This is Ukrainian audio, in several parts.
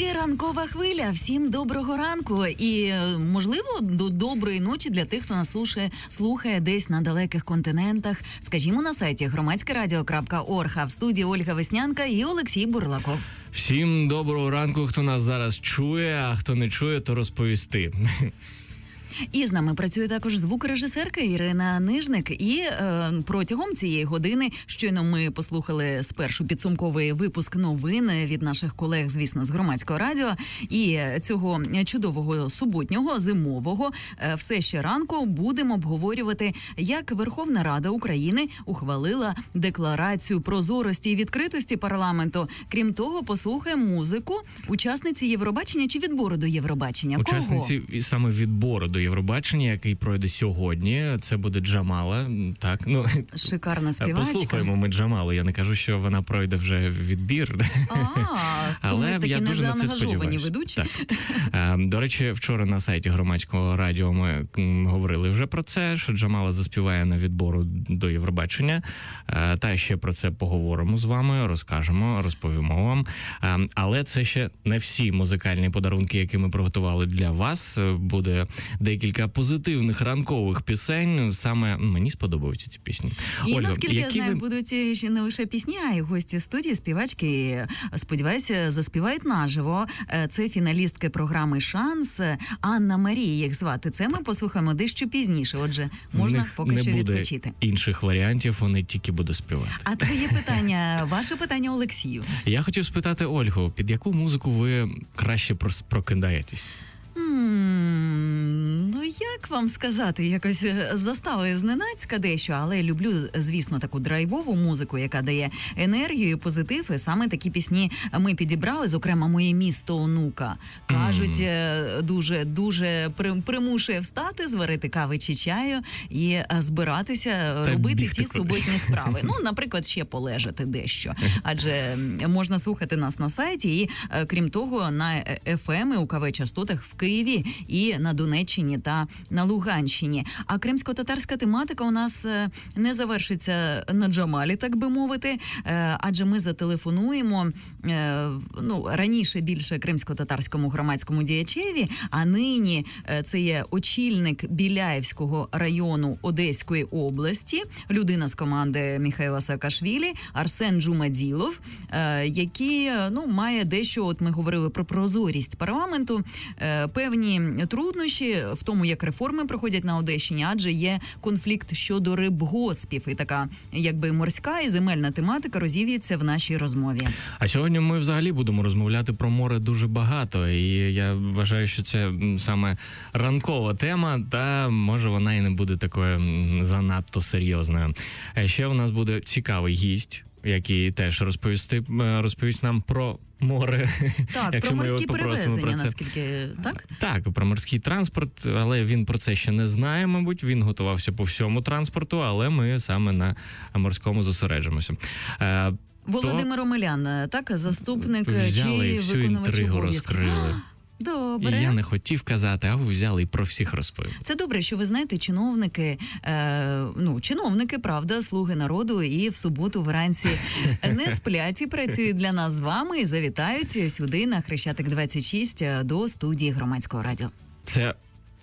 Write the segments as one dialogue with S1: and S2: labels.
S1: ефірі ранкова хвиля. Всім доброго ранку і, можливо, до доброї ночі для тих, хто нас слухає десь на далеких континентах. Скажімо, на сайті громадськерадіо.орг. А в студії Ольга Веснянка і Олексій Бурлаков.
S2: Всім доброго ранку, хто нас зараз чує, а хто не чує, то розповісти.
S1: І з нами працює також звукорежисерка Ірина Нижник. І протягом цієї години щойно ми послухали спершу підсумковий випуск новин від наших колег, звісно, з Громадського радіо. І цього чудового суботнього, зимового, все ще ранку будемо обговорювати, як Верховна Рада України ухвалила декларацію прозорості і відкритості парламенту. Крім того, послухаємо музику учасниці Євробачення чи відбору до Євробачення.
S2: Учасниці саме відбору до Євробачення, який пройде сьогодні. Це буде Джамала. Так, ну,
S1: шикарна співачка.
S2: Послухаємо ми Джамалу. Я не кажу, що вона пройде вже відбір.
S1: Але такі незаангажовані ведучі.
S2: Так. До речі, вчора на сайті Громадського радіо ми говорили вже про це, що Джамала заспіває на відбору до Євробачення. Та ще про це поговоримо з вами, розкажемо, розповімо вам. Але це ще не всі музикальні подарунки, які ми приготували для вас. Буде декілька позитивних ранкових пісень. Саме мені сподобаються ці пісні.
S1: І Ольга, наскільки я знаю, будуть ще не лише пісні, а й гості студії, співачки. Сподіваюся, заспівають наживо. Це фіналістки програми «Шанс». Анна Марія їх звати. Це ми послухаємо дещо пізніше. Отже, можна поки що відпочити.
S2: Не буде інших варіантів, вони тільки будуть співати.
S1: А твоє питання, ваше питання Олексію.
S2: Я хотів спитати Ольгу, під яку музику ви краще прокидаєтесь?
S1: Ну, як вам сказати, якось застави зненацька дещо, але люблю, звісно, таку драйвову музику, яка дає енергію і позитив, і саме такі пісні ми підібрали, зокрема, «Моє місто онука». Кажуть, дуже примушує встати, зварити кави чи чаю і збиратися, робити ті суботні справи. Ну, наприклад, ще полежати дещо, адже можна слухати нас на сайті і, крім того, на FM і у КВ-частотах в Києві і на Донеччині та на Луганщині. А кримсько-татарська тематика у нас не завершиться на Джамалі, так би мовити, адже ми зателефонуємо, раніше більше кримсько-татарському громадському діячеві, а нині це є очільник Біляївського району Одеської області, людина з команди Міхаїла Саакашвілі, Арсен Джумаділов, який, має дещо, от ми говорили про прозорість парламенту, певні труднощі в тому, як реформи проходять на Одещині, адже є конфлікт щодо рибгоспів, і така, якби морська і земельна тематика розів'ється в нашій розмові.
S2: А сьогодні ми взагалі будемо розмовляти про море дуже багато, і я вважаю, що це саме ранкова тема, та може вона і не буде такою занадто серйозною. Ще у нас буде цікавий гість, який теж розповість нам про море.
S1: Так, про морські перевезення, наскільки, так?
S2: Так, про морський транспорт, але він про це ще не знає, мабуть. Він готувався по всьому транспорту, але ми саме на морському зосереджимося.
S1: Володимир Омелян, так, заступник
S2: взяли
S1: чи
S2: і всю інтригу розкрили.
S1: Добре.
S2: І я не хотів казати, а ви взяли і про всіх розповіли.
S1: Це добре, що ви знаєте, чиновники, правда, слуги народу, і в суботу вранці не сплять і працюють для нас з вами і завітають сюди на Хрещатик 26 до студії Громадського радіо.
S2: Це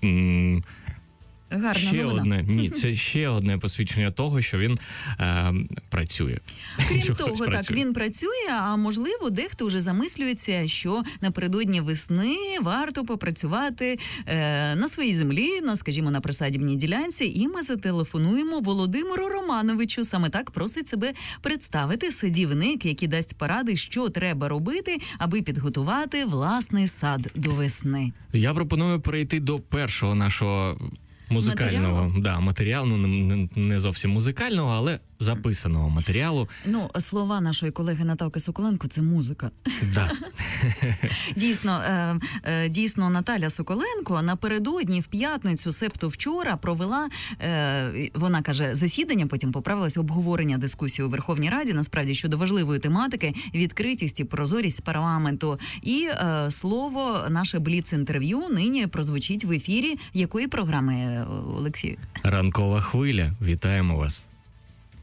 S1: гарна новина.
S2: Це ще одне посвідчення того, що він працює.
S1: Крім того, так, він працює, а можливо, дехто вже замислюється, що напередодні весни варто попрацювати на своїй землі, скажімо, на присадібній ділянці, і ми зателефонуємо Володимиру Романовичу. Саме так просить себе представити садівник, який дасть поради, що треба робити, аби підготувати власний сад до весни.
S2: Я пропоную перейти до першого нашого музикального матеріалу, не зовсім музикального, але записаного матеріалу.
S1: Слова нашої колеги Наталки Соколенко – це музика.
S2: Да.
S1: Дійсно, Наталя Соколенко напередодні в п'ятницю, себто вчора, провела, вона каже, засідання, потім поправилась, обговорення дискусії у Верховній Раді, насправді, щодо важливої тематики, відкритість і прозорість парламенту. І слово, наше бліц-інтерв'ю нині прозвучить в ефірі якої програми, Олексій?
S2: Ранкова хвиля. Вітаємо вас.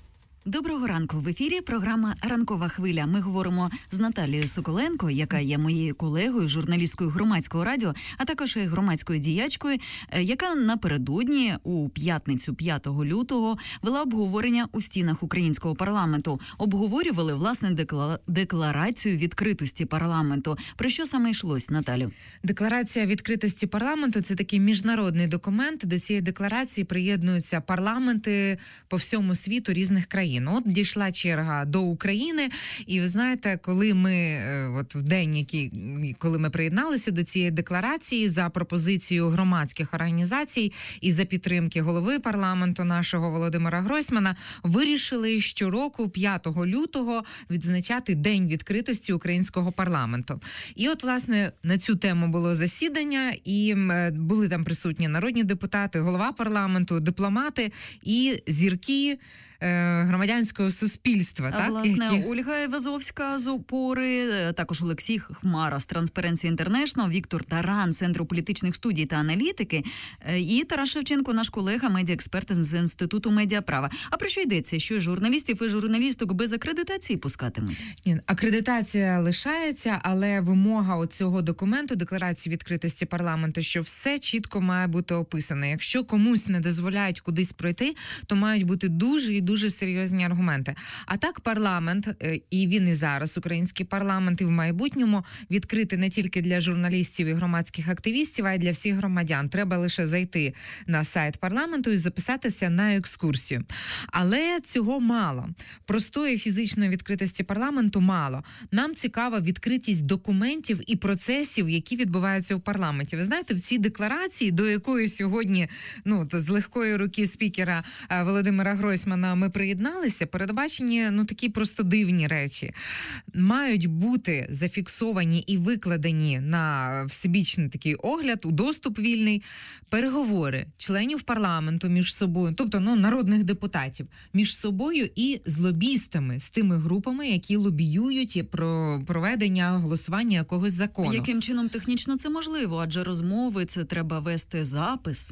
S1: Доброго ранку. В ефірі програма «Ранкова хвиля». Ми говоримо з Наталією Соколенко, яка є моєю колегою, журналісткою Громадського радіо, а також і громадською діячкою, яка напередодні у п'ятницю 5 лютого вела обговорення у стінах українського парламенту. Обговорювали, власне, декларацію відкритості парламенту. Про що саме йшлось, Наталю?
S3: Декларація відкритості парламенту – це такий міжнародний документ. До цієї декларації приєднуються парламенти по всьому світу різних країн. От дійшла черга до України, і ви знаєте, коли ми от в день, коли ми приєдналися до цієї декларації за пропозицією громадських організацій і за підтримки голови парламенту нашого Володимира Гройсмана, вирішили щороку 5 лютого відзначати День відкритості українського парламенту. І от, власне, на цю тему було засідання, і були там присутні народні депутати, голова парламенту, дипломати і зірки громадянського суспільства.
S1: А,
S3: так?
S1: власне, Ольга Івазовська з «Опори», також Олексій Хмара з Transparency International, Віктор Таран з Центру політичних студій та аналітики і Тарас Шевченко, наш колега, медіаексперт з Інституту медіаправа. А про що йдеться? Що журналістів і журналісток без акредитації пускатимуть?
S3: Ні, акредитація лишається, але вимога цього документу, декларації відкритості парламенту, що все чітко має бути описане. Якщо комусь не дозволяють кудись пройти, то мають бути дуже серйозні аргументи. А так парламент, і він і зараз, український парламент, і в майбутньому відкритий не тільки для журналістів і громадських активістів, а й для всіх громадян. Треба лише зайти на сайт парламенту і записатися на екскурсію. Але цього мало. Простої фізичної відкритості парламенту мало. Нам цікава відкритість документів і процесів, які відбуваються в парламенті. Ви знаєте, в цій декларації, до якої сьогодні, з легкої руки спікера Володимира Гройсмана ми приєдналися, передбачені такі просто дивні речі. Мають бути зафіксовані і викладені на всебічний такий огляд, у доступ вільний, переговори членів парламенту між собою, тобто народних депутатів, між собою і з лобістами, з тими групами, які лобіюють про проведення голосування якогось закону.
S1: Яким чином технічно це можливо? Адже розмови, це треба вести запис.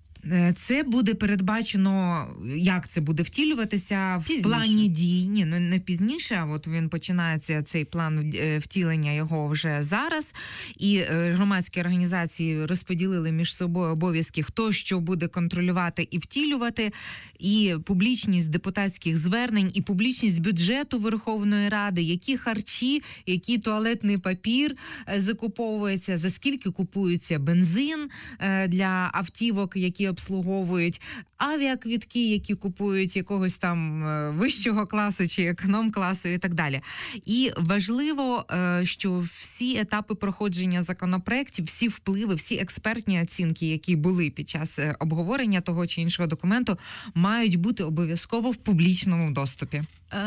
S3: Це буде передбачено, як це буде втілюватися в плані дій. Ні, не пізніше, а от він починається, цей план втілення його вже зараз. І громадські організації розподілили між собою обов'язки, хто що буде контролювати і втілювати. І публічність депутатських звернень, і публічність бюджету Верховної Ради, які харчі, який туалетний папір закуповується, за скільки купується бензин для автівок, які обслуговують, авіаквітки, які купують якогось там вищого класу чи економ-класу і так далі. І важливо, що всі етапи проходження законопроєктів, всі впливи, всі експертні оцінки, які були під час обговорення того чи іншого документу, мають бути обов'язково в публічному доступі.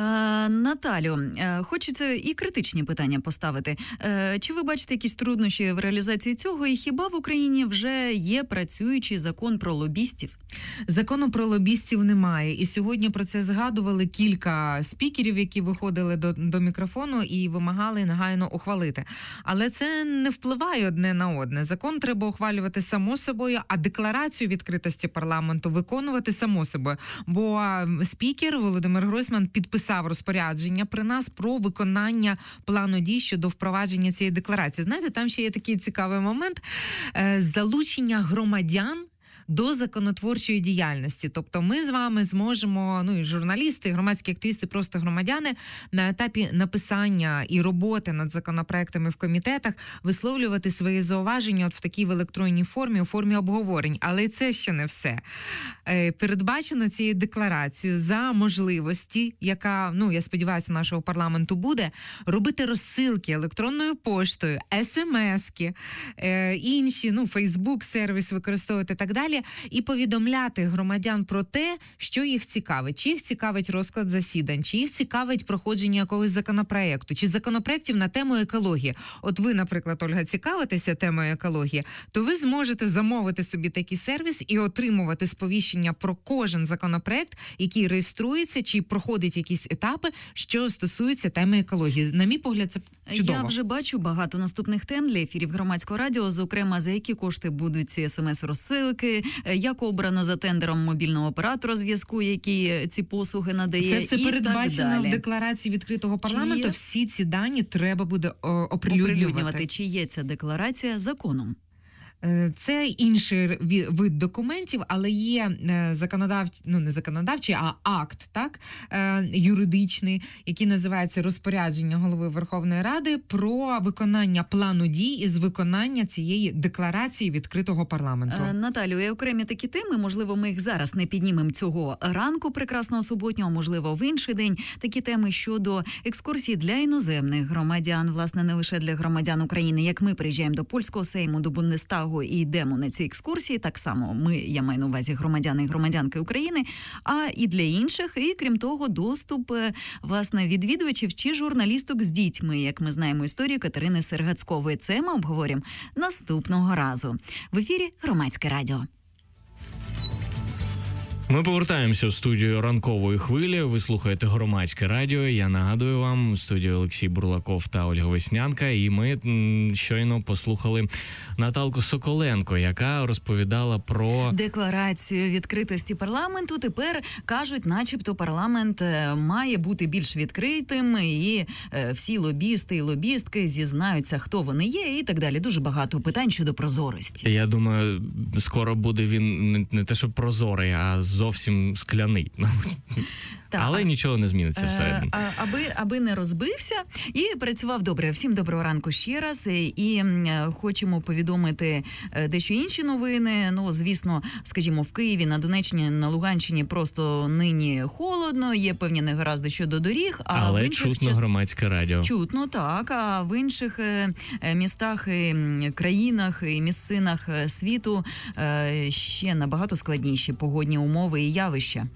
S1: Наталю, хочеться і критичні питання поставити. Чи ви бачите якісь труднощі в реалізації цього? І хіба в Україні вже є працюючий закон про лобістів?
S3: Закону про лобістів немає. І сьогодні про це згадували кілька спікерів, які виходили до мікрофону і вимагали негайно ухвалити. Але це не впливає одне на одне. Закон треба ухвалювати само собою, а декларацію відкритості парламенту виконувати само собою. Бо спікер Володимир Гройсман підписав розпорядження при нас про виконання плану дій щодо впровадження цієї декларації. Знаєте, там ще є такий цікавий момент – залучення громадян до законотворчої діяльності. Тобто ми з вами зможемо, і журналісти, і громадські активісти, просто громадяни, на етапі написання і роботи над законопроектами в комітетах висловлювати свої зауваження в такій електронній формі, у формі обговорень. Але це ще не все. Передбачено цією декларацією за можливості, яка, я сподіваюся, нашого парламенту буде, робити розсилки електронною поштою, смс-ки, інші, Фейсбук-сервіс використовувати і так далі, і повідомляти громадян про те, що їх цікавить. Чи їх цікавить розклад засідань, чи їх цікавить проходження якогось законопроекту, чи законопроектів на тему екології. От ви, наприклад, Ольга, цікавитеся темою екології, то ви зможете замовити собі такий сервіс і отримувати сповіщення про кожен законопроект, який реєструється, чи проходить якісь етапи, що стосуються теми екології. На мій погляд, це Чудово.
S1: Я вже бачу багато наступних тем для ефірів Громадського радіо, зокрема, за які кошти будуть ці смс-розсилки, як обрано за тендером мобільного оператора зв'язку, який ці послуги надає.
S3: Це все
S1: і
S3: передбачено
S1: так
S3: в
S1: далі.
S3: декларації відкритого парламенту.
S1: є?
S3: Всі ці дані треба буде оприлюднювати.
S1: Чи є ця декларація законом?
S3: Це інший вид документів, але є не законодавчий, а акт, так, юридичний, який називається розпорядження голови Верховної Ради про виконання плану дій із виконання цієї декларації відкритого парламенту.
S1: Наталю, і окремі такі теми, можливо, ми їх зараз не піднімемо цього ранку прекрасного суботнього, можливо, в інший день. Такі теми щодо екскурсій для іноземних громадян, власне, не лише для громадян України. Як ми приїжджаємо до польського Сейму, до Бундестагу і йдемо на ці екскурсії, так само ми, я маю на увазі громадяни і громадянки України, а і для інших, і крім того, доступ, власне, відвідувачів чи журналісток з дітьми, як ми знаємо історію Катерини Сергацькової. Це ми обговоримо наступного разу. В ефірі Громадське радіо.
S2: Ми повертаємося в студію ранкової хвилі. Ви слухаєте Громадське радіо. Я нагадую вам, в студії Олексій Бурлаков та Ольга Веснянка. І ми щойно послухали Наталку Соколенко, яка розповідала про
S1: декларацію відкритості парламенту. Тепер кажуть, начебто парламент має бути більш відкритим, і всі лобісти і лобістки зізнаються, хто вони є, і так далі. Дуже багато питань щодо прозорості.
S2: Я думаю, скоро буде він не те, що прозорий, а зовсім скляний.
S1: Так.
S2: Але нічого не зміниться всередині.
S1: Аби не розбився і працював добре. Всім доброго ранку ще раз. І хочемо повідомити дещо інші новини. Ну, звісно, скажімо, в Києві, на Донеччині, на Луганщині просто нині холодно, є певні негаразди щодо доріг.
S2: Але
S1: в інших
S2: чутно Громадське радіо.
S1: Чутно, так. А в інших містах, країнах і місцинах світу ще набагато складніші погодні умови і явища.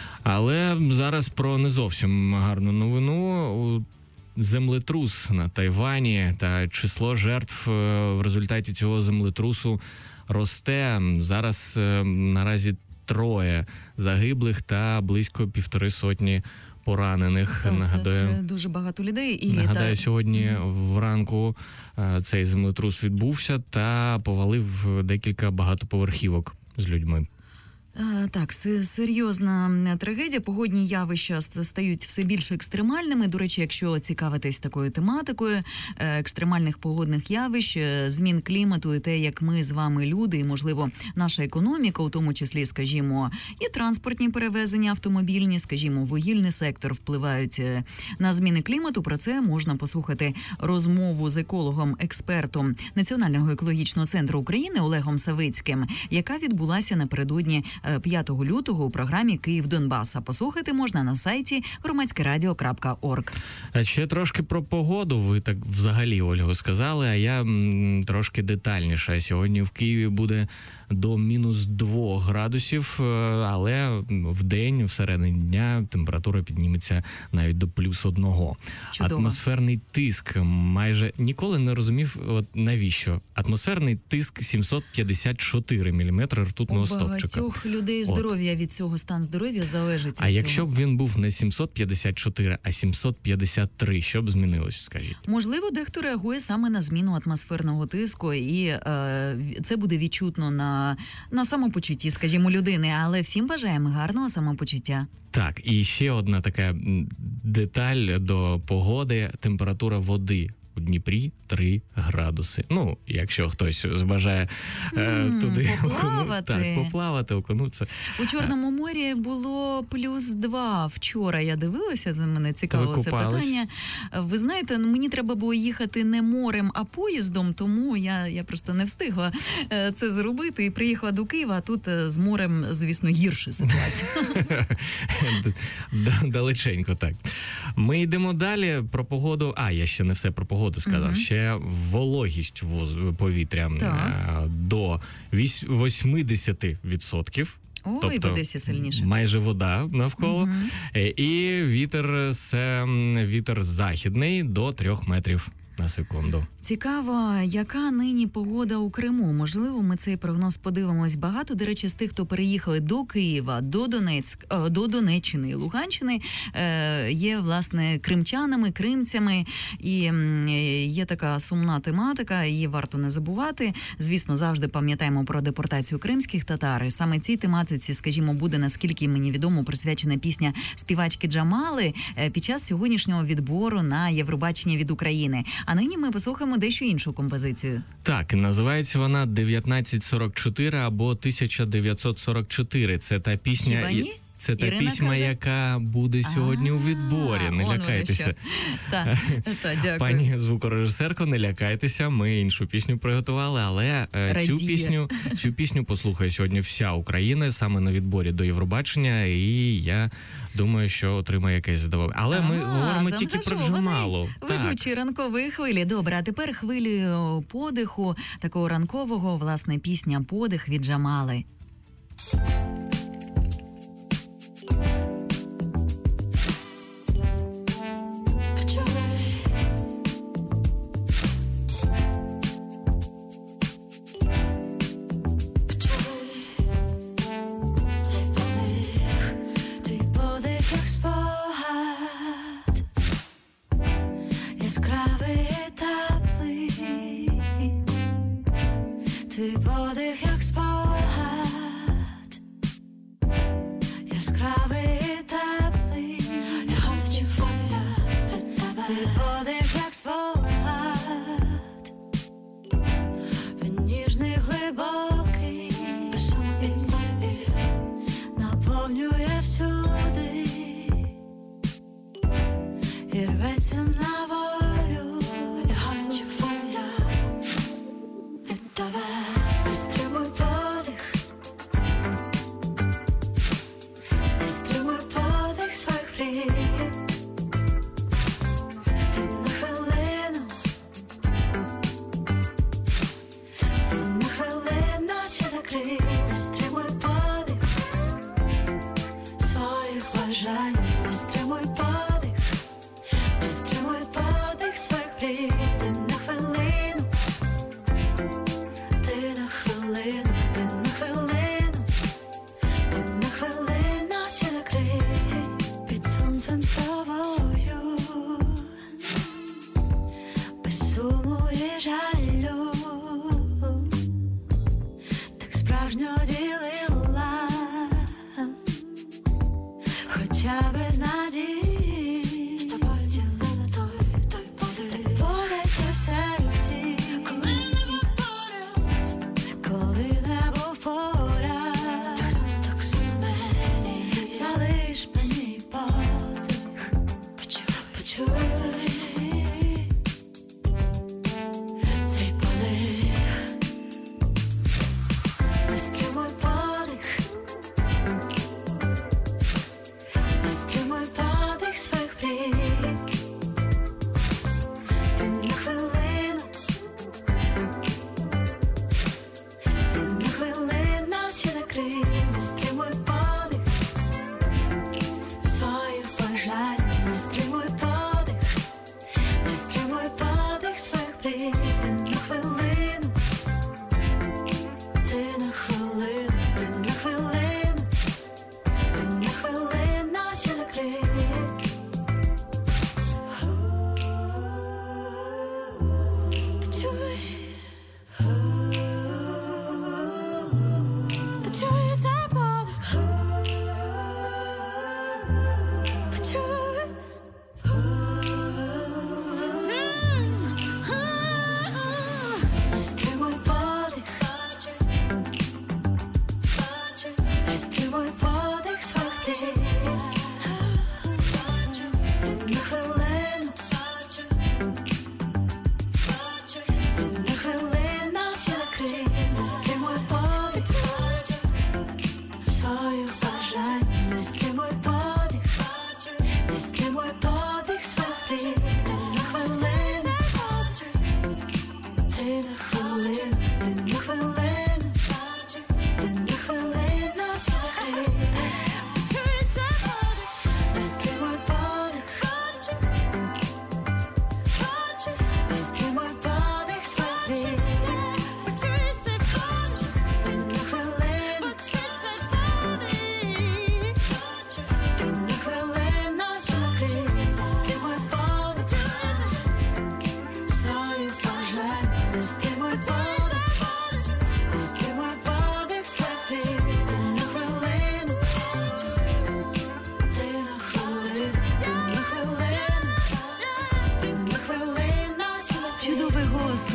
S2: Але зараз про не зовсім гарну новину. Землетрус на Тайвані та число жертв в результаті цього землетрусу росте. Зараз наразі 3 загиблих та близько 150 поранених.
S1: Так, це дуже багато людей.
S2: Нагадаю, сьогодні вранку цей землетрус відбувся та повалив декілька багатоповерхівок з людьми.
S1: Так, серйозна трагедія. Погодні явища стають все більш екстремальними. До речі, якщо цікавитись такою тематикою екстремальних погодних явищ, змін клімату і те, як ми з вами люди, і, можливо, наша економіка, у тому числі, скажімо, і транспортні перевезення автомобільні, скажімо, вугільний сектор впливають на зміни клімату. Про це можна послухати розмову з екологом-експертом Національного екологічного центру України Олегом Савицьким, яка відбулася напередодні 5 лютого у програмі «Київ-Донбас». Послухати можна на сайті громадськерадіо.орг.
S2: А ще трошки про погоду. Ви так взагалі, Ольго, сказали, а я трошки детальніше. Сьогодні в Києві буде до -2 градусів, але в день, всередині дня, температура підніметься навіть до +1.
S1: Чудово.
S2: Атмосферний тиск майже ніколи не розумів, от навіщо. Атмосферний тиск 754 мм ртутного стовпчика.
S1: У багатьох людей здоров'я від цього, стан здоров'я залежить від
S2: А якщо б він був не 754, а 753, що б змінилось, скажіть?
S1: Можливо, дехто реагує саме на зміну атмосферного тиску, і це буде відчутно на самопочутті, скажімо, людини. Але всім бажаємо гарного самопочуття.
S2: Так, і ще одна така деталь до погоди. Температура води у Дніпрі 3 градуси. Ну, якщо хтось збажає туди поплавати, окунутися.
S1: У Чорному морі було +2 вчора. Я дивилася, мене цікавило це питання. Ви знаєте, мені треба було їхати не морем, а поїздом, тому я просто не встигла це зробити і приїхала до Києва, а тут з морем, звісно, гірша ситуація.
S2: Далеченько, так. Ми йдемо далі про погоду. Я ще не все про погоду сказав. Ще вологість повітря до 80%.
S1: Ой,
S2: тобто,
S1: в Одесі сильніше.
S2: Майже вода навколо. І вітер західний до 3 метрів на секунду.
S1: Цікаво, яка нині погода у Криму? Можливо, ми цей прогноз подивимось. Багато, до речі, з тих, хто переїхали до Києва, до Донеччини і Луганщини, є, власне, кримчанами, кримцями. І є така сумна тематика, її варто не забувати. Звісно, завжди пам'ятаємо про депортацію кримських татар. І саме цій тематиці, скажімо, буде, наскільки мені відомо, присвячена пісня співачки Джамали під час сьогоднішнього відбору на Євробачення від України. А нині ми послухаємо дещо іншу композицію.
S2: Так, називається вона 1944 або 1944. Це та пісня...
S1: Хіба ні?
S2: Це та
S1: Ірина
S2: пісня,
S1: каже...
S2: яка буде сьогодні у відборі. Не лякайтеся.
S1: Дякую.
S2: Пані звукорежисерко, не лякайтеся. Ми іншу пісню приготували, але цю пісню послухає сьогодні вся Україна саме на відборі до Євробачення, і я думаю, що отримає якесь задоволення. Але ми говоримо тільки про Джамалу.
S1: Ведучі ранкової хвилі. Добре, а тепер хвилею подиху, такого ранкового, власне, пісня «Подих» від Джамали.
S4: Твій подих, як спогад,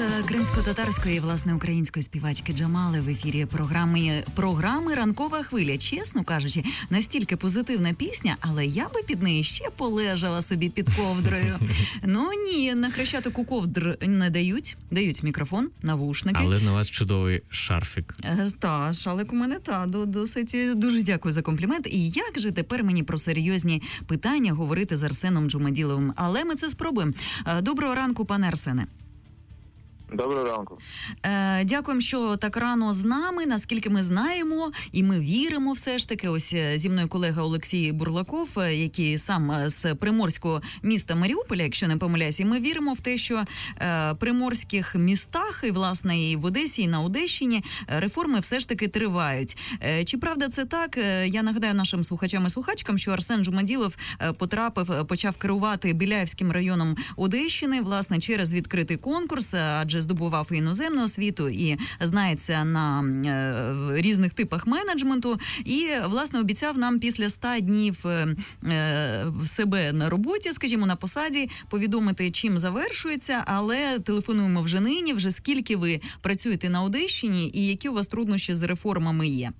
S1: кримсько-татарської, власне, української співачки Джамали в ефірі програми «Ранкова хвиля». Чесно кажучи, настільки позитивна пісня, але я би під неї ще полежала собі під ковдрою. Ну ні, на Хрещатику ковдр не дають. Дають мікрофон, навушники.
S2: Але на вас чудовий шарфік.
S1: Та, шалик у мене досить. Дуже дякую за комплімент. І як же тепер мені про серйозні питання говорити з Арсеном Джумаділовим? Але ми це спробуємо. Доброго ранку, пане Арсене.
S4: Доброго ранку.
S1: Дякуємо, що так рано з нами. Наскільки ми знаємо, і ми віримо все ж таки. Ось зі мною колега Олексій Бурлаков, який сам з приморського міста Маріуполя, якщо не помиляюсь, і ми віримо в те, що в приморських містах, і власне і в Одесі, і на Одещині реформи все ж таки тривають. Чи правда це так? Я нагадаю нашим слухачам і слухачкам, що Арсен Джумаділов почав керувати Біляївським районом Одещини, власне, через відкритий конкурс, адже здобував і іноземну освіту, і знається на різних типах менеджменту. І, власне, обіцяв нам після 100 днів себе на роботі, скажімо, на посаді, повідомити, чим завершується, але телефонуємо вже нині, вже скільки ви працюєте на Одещині і які у вас труднощі з реформами є.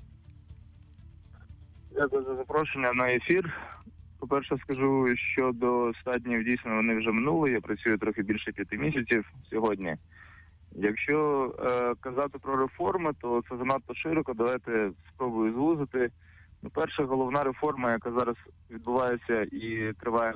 S4: Дякую за запрошення на ефір. По-перше, скажу, що до 100 днів дійсно вони вже минули. Я працюю трохи більше 5 місяців сьогодні. Якщо казати про реформи, то це занадто широко. Давайте спробую звузити. Ну, перша головна реформа, яка зараз відбувається і триває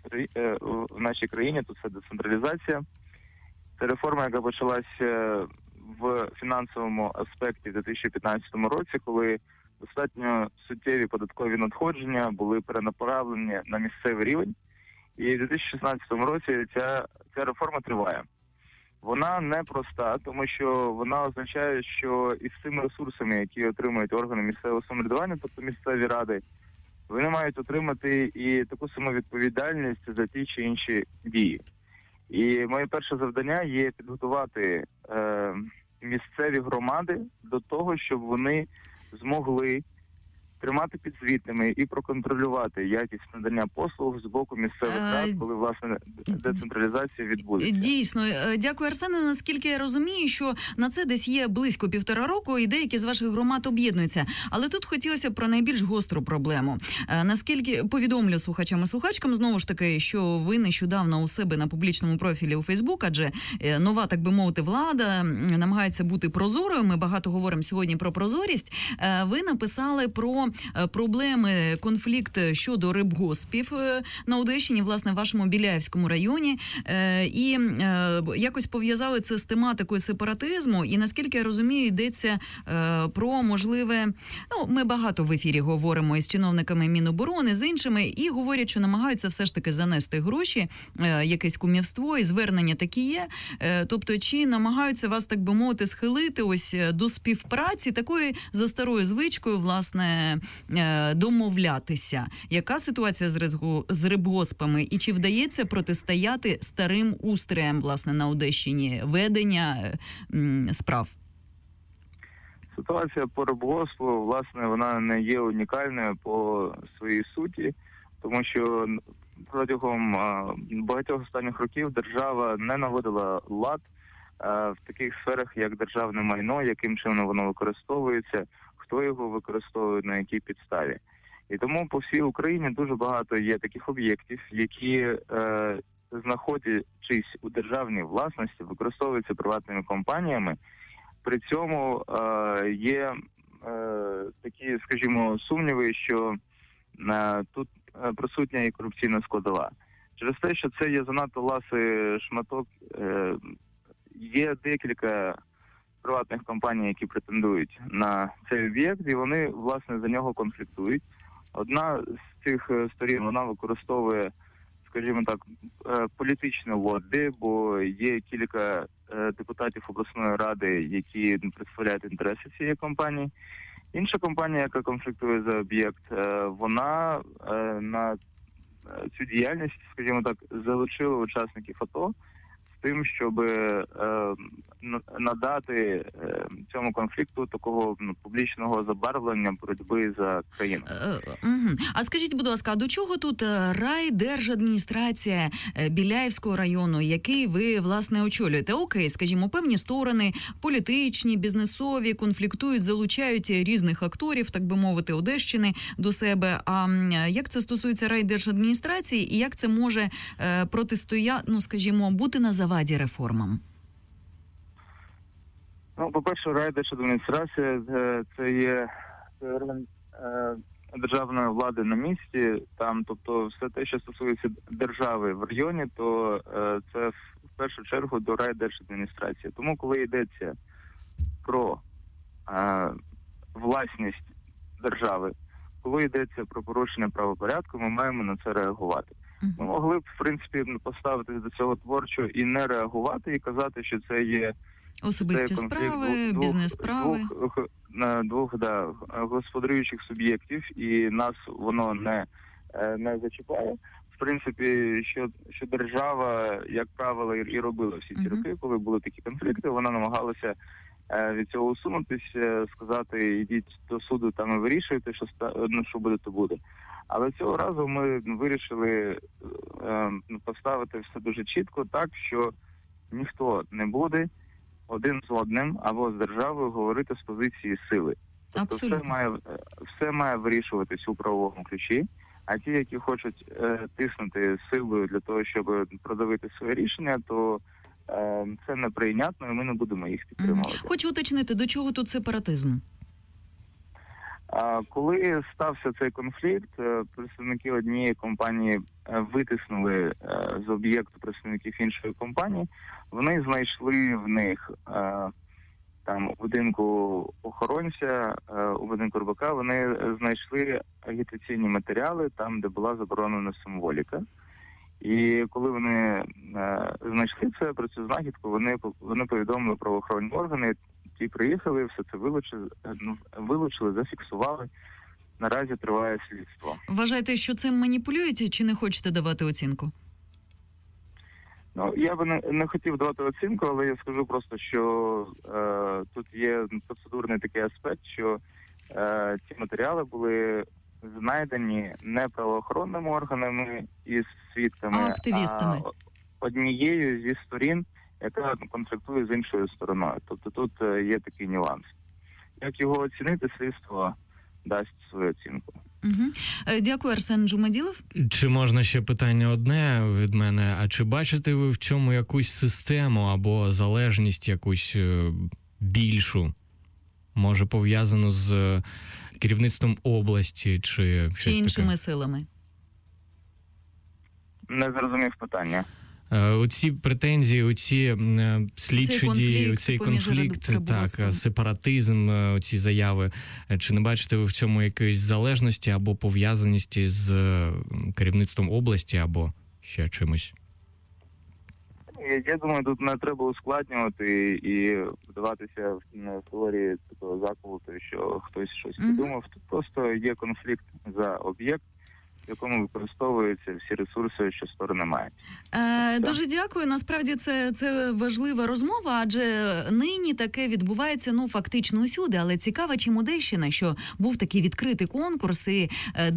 S4: в нашій країні, то це децентралізація. Це реформа, яка почалася в фінансовому аспекті в 2015 році, коли достатньо суттєві податкові надходження були перенаправлені на місцевий рівень. І в 2016 році ця реформа триває. Вона непроста, тому що вона означає, що із цими ресурсами, які отримують органи місцевого самоврядування, тобто місцеві ради, вони мають отримати і таку саму відповідальність за ті чи інші дії. І моє перше завдання є підготувати місцеві громади до того, щоб вони змогли тримати підзвітними і проконтролювати якість надання послуг з боку місцевих рад, коли, власне, децентралізація відбудеться.
S1: Дійсно. Дякую, Арсене. Наскільки я розумію, що на це десь є близько 1,5 року, і деякі з ваших громад об'єднуються. Але тут хотілося б про найбільш гостру проблему. Наскільки повідомлю слухачам і слухачкам, знову ж таки, що ви нещодавно у себе на публічному профілі у Фейсбук, адже нова, так би мовити, влада намагається бути прозорою. Ми багато говоримо сьогодні про прозорість. Ви написали про проблеми, конфлікт щодо рибгоспів на Одещині, власне, в вашому Біляївському районі, і якось пов'язали це з тематикою сепаратизму, і, наскільки я розумію, йдеться про можливе, ми багато в ефірі говоримо із чиновниками Міноборони, з іншими, і говорять, що намагаються все ж таки занести гроші, якесь кумівство, і звернення такі є. Тобто, чи намагаються вас, так би мовити, схилити ось до співпраці, такої за старою звичкою, власне, домовлятися. Яка ситуація з рибгоспами? І чи вдається протистояти старим устроям, власне, на Одещині ведення справ?
S4: Ситуація по рибгоспу, власне, вона не є унікальною по своїй суті, тому що протягом багатьох останніх років держава не наводила лад в таких сферах, як державне майно, яким чином воно використовується, хто його використовує, на якій підставі. І тому по всій Україні дуже багато є таких об'єктів, які, знаходячись у державній власності, використовуються приватними компаніями. При цьому є такі, скажімо, сумніви, що тут присутня і корупційна складова. Через те, що це є занадто ласий шматок, є декілька приватних компаній, які претендують на цей об'єкт, і вони, власне, за нього конфліктують. Одна з цих сторін, вона використовує, скажімо так, політичне лобі, бо є кілька депутатів обласної ради, які представляють інтереси цієї компанії. Інша компанія, яка конфліктує за об'єкт, вона на цю діяльність, скажімо так, залучила учасників АТО з тим, щоб надати цьому конфлікту такого публічного забарвлення боротьби за країну.
S1: А скажіть, будь ласка, а до чого тут райдержадміністрація Біляївського району, який ви, власне, очолюєте? Окей, скажімо, певні сторони, політичні, бізнесові, конфліктують, залучають різних акторів, так би мовити, Одещини до себе. А як це стосується райдержадміністрації і як це може протистояти, скажімо, бути на заваді реформам?
S4: По-перше, райдержадміністрація – це є орган державної влади на місці. Там, тобто, все те, що стосується держави в районі, то це в першу чергу до райдержадміністрації. Тому, коли йдеться про власність держави, коли йдеться про порушення правопорядку, ми маємо на це реагувати. Ми могли б, в принципі, поставитись до цього творчо і не реагувати, і казати, що це є
S1: особисті справи, бізнес-справи.
S4: Двох господарюючих суб'єктів, і нас воно не зачіпає. В принципі, що держава, як правило, і робила всі ці роки, коли були такі конфлікти, вона намагалася від цього усунутися, сказати, йдіть до суду там і вирішуйте, що буде, то буде. Але цього разу ми вирішили поставити все дуже чітко так, що ніхто не буде один з одним або з державою говорити з позиції сили. Тобто все має вирішуватись у правовому ключі, а ті, які хочуть тиснути силою для того, щоб продавити своє рішення, то це неприйнятно, і ми не будемо їх підтримувати.
S1: Хочу уточнити, до чого тут сепаратизм?
S4: Коли стався цей конфлікт, представники однієї компанії витиснули з об'єкту представників іншої компанії, вони знайшли в них там у будинку охоронця, у будинку РБК, вони знайшли агітаційні матеріали там, де була заборонена символіка. І коли вони знайшли це, про цю знахідку, вони повідомили правоохоронні органи, ті приїхали, все це вилучили, зафіксували. Наразі триває слідство.
S1: Вважаєте, що цим маніпулюють, чи не хочете давати оцінку?
S4: Я би не хотів давати оцінку, але я скажу просто, що тут є процедурний такий аспект, що ці матеріали були знайдені не правоохоронними органами і свідками,
S1: а активістами.
S4: А однією зі сторін, яка конфліктує з іншою стороною. Тобто тут є такий нюанс. Як його оцінити, слідство дасть свою оцінку.
S1: Дякую, Арсен Джумаділов.
S2: Чи можна ще питання одне від мене? А чи бачите ви в цьому якусь систему або залежність якусь більшу? Може, пов'язану з керівництвом області чи щось
S1: іншими
S2: таке?
S1: Силами?
S4: Не зрозумів питання.
S2: Оці претензії, оці слідчі дії, цей конфлікт, так, сепаратизм, оці заяви. Чи не бачите ви в цьому якоїсь залежності або пов'язаності з керівництвом області або ще чимось?
S4: Я думаю, тут не треба ускладнювати і вдаватися в теорії такого заколоту, що хтось щось придумав. Тут просто є конфлікт за об'єкт, в якому використовуються всі ресурси, що сторони мають.
S1: Дуже дякую. Насправді це важлива розмова, адже нині таке відбувається фактично усюди. Але цікаво, чим Одещина, що був такий відкритий конкурс, і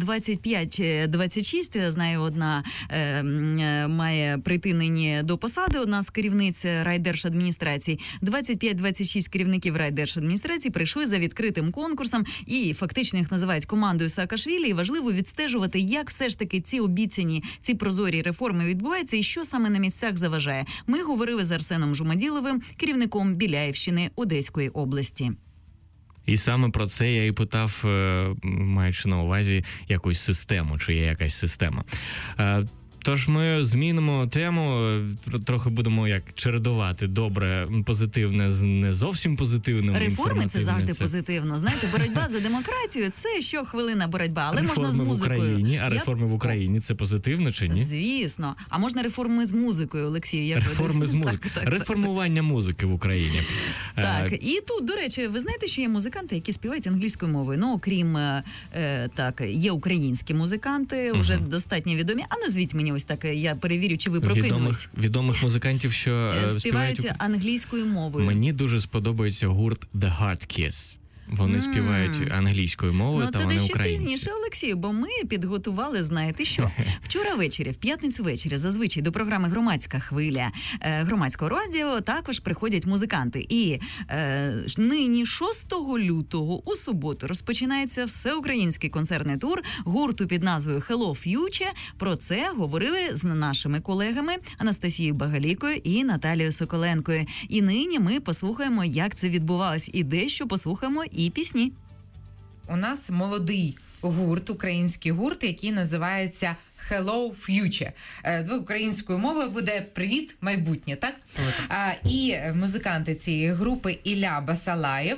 S1: 25-26, знаю, одна має прийти нині до посади, одна з керівниць райдержадміністрації. 25-26 керівників райдержадміністрації прийшли за відкритим конкурсом, і фактично їх називають командою Саакашвілі, і важливо відстежувати, як все ж таки ці обіцяні, ці прозорі реформи відбуваються і що саме на місцях заважає. Ми говорили з Арсеном Джумаділовим, керівником Біляївщини Одеської області.
S2: І саме про це я і питав, маючи на увазі якусь систему, чи є якась система. Тож ми змінимо тему, трохи будемо чередувати добре, позитивне з не зовсім позитивним.
S1: Реформи – це завжди позитивно. Знаєте, боротьба за демократію – це щохвилина боротьба, але реформи можна з музикою.
S2: В Україні, а реформи в Україні – це позитивно чи ні?
S1: Звісно. А можна реформи з музикою, Олексію? Як
S2: реформи з музикою. Реформування музики в Україні.
S1: Так, і тут, до речі, ви знаєте, що є музиканти, які співають англійською мовою. Окрім, є українські музиканти, вже достатньо відомі. А назвіть мені Ось так я перевірю, чи ви прокинулись.
S2: Відомих музикантів, що
S1: Співають англійською мовою.
S2: Мені дуже сподобається гурт The Hard Kiss. Вони співають англійською мовою, та вони українці.
S1: Це дещо пізніше, Олексію, бо ми підготували, знаєте що? Вчора ввечері, в п'ятницю ввечері, зазвичай до програми «Громадська хвиля» громадського радіо також приходять музиканти. І нині, 6 лютого, у суботу, розпочинається всеукраїнський концертний тур гурту під назвою Hello Future. Про це говорили з нашими колегами Анастасією Багалікою і Наталією Соколенкою. І нині ми послухаємо, як це відбувалось, і дещо послухаємо і пісні.
S3: У нас молодий гурт, український гурт, який називається Hello Future. Українською мовою буде «Привіт, майбутнє», так? І музиканти цієї групи Ілля Басалаєв.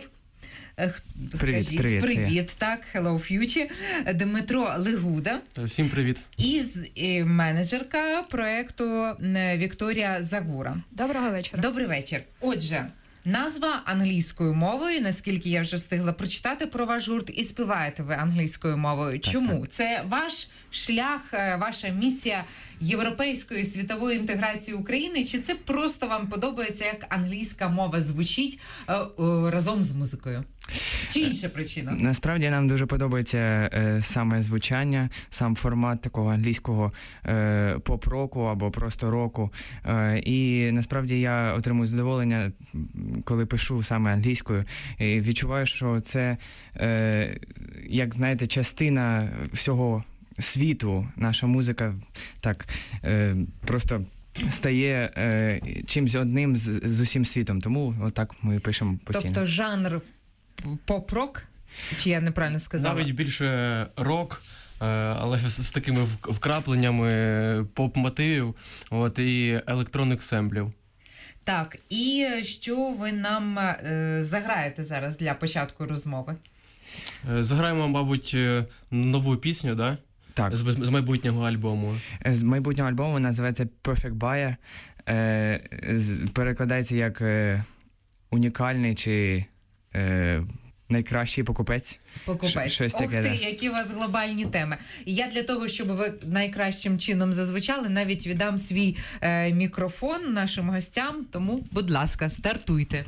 S3: Привіт, так, Hello Future. Дмитро Легуда.
S5: Всім привіт.
S3: І менеджерка проєкту Вікторія Загура.
S6: Доброго вечора.
S3: Добрий вечір. Отже, назва англійською мовою, наскільки я вже встигла прочитати про ваш гурт, і співаєте ви англійською мовою. Чому? Так. Це ваш шлях, ваша місія європейської світової інтеграції України, чи це просто вам подобається, як англійська мова звучить разом з музикою? Чи інша причина?
S7: Насправді нам дуже подобається саме звучання, сам формат такого англійського поп-року або просто року. І насправді я отримую задоволення, коли пишу саме англійською. І відчуваю, що це, як знаєте, частина всього світу. Наша музика так просто стає чимось одним з усім світом. Тому отак ми пишемо постійно.
S3: Тобто жанр поп-рок? Чи я неправильно сказала?
S5: Навіть більше рок, але з такими вкрапленнями поп-мотивів і електронних семплів.
S3: Так, і що ви нам заграєте зараз для початку розмови?
S5: Заграємо, мабуть, нову пісню, да?
S7: Так.
S5: З майбутнього альбому.
S7: З майбутнього альбому називається Perfect Buyer. Перекладається як унікальний чи найкращий покупець.
S3: Покупець. Ох ти, які у вас глобальні теми. І я для того, щоб ви найкращим чином зазвучали, навіть віддам свій мікрофон нашим гостям. Тому, будь ласка, стартуйте.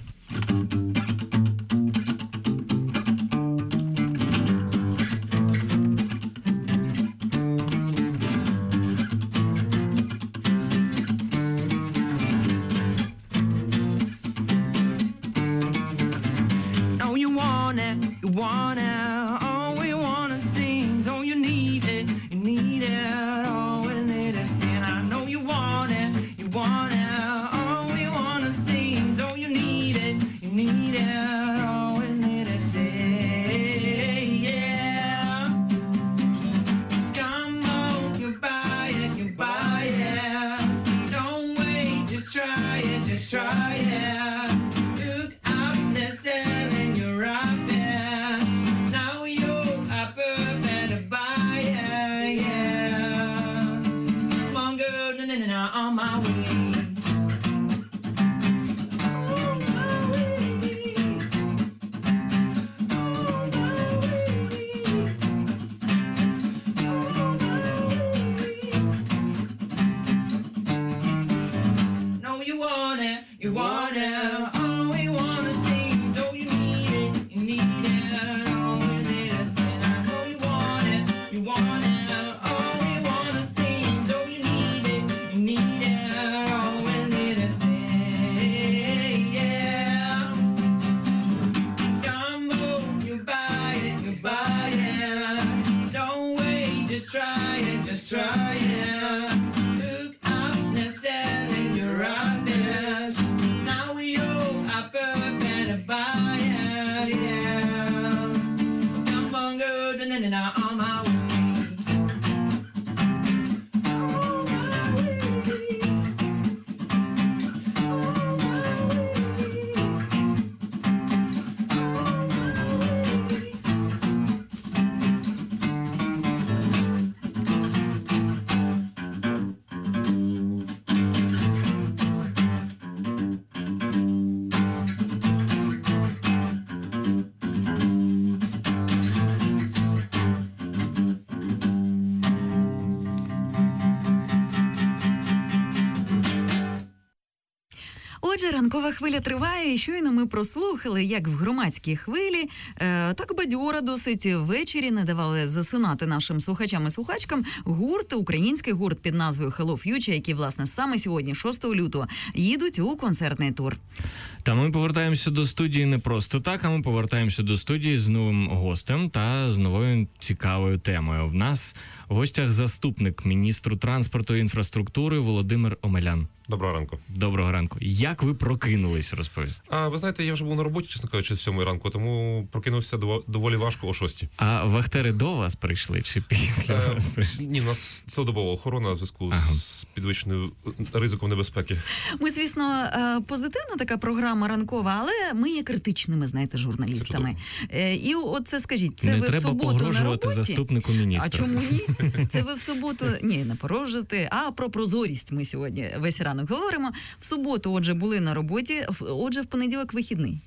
S1: Отже, ранкова хвиля триває, і щойно ми прослухали, як в громадській хвилі так бадьора досить ввечері не давали засинати нашим слухачам і слухачкам український гурт під назвою Hello Future, які, власне, саме сьогодні, 6 лютого, їдуть у концертний тур.
S2: Та ми повертаємося до студії не просто так, а ми повертаємося до студії з новим гостем та з новою цікавою темою. В нас в гостях заступник міністру транспорту і інфраструктури Володимир Омелян.
S6: Доброго ранку.
S2: Доброго ранку. Як ви прокинулись, розповісти?
S6: Ви знаєте, я вже був на роботі, чесно кажучи, з 7 ранку, тому прокинувся доволі важко о 6.
S2: А вахтери до вас прийшли чи після вас прийшли?
S6: Ні, у нас цілодобова охорона в зв'язку з підвищеною ризиком небезпеки.
S1: Ми, звісно, позитивна така програма ранкова, але ми є критичними, знаєте, журналістами. І от це скажіть, це
S2: не
S1: ви в
S2: треба
S1: суботу на
S2: погрожувати
S1: роботі?
S2: заступнику міністра.
S1: А чому ні? Це ви в суботу... Ні, не погрожувати, а про прозорість ми сьогодні весь ранок говоримо. В суботу, отже, були на роботі, отже, в понеділок вихідний.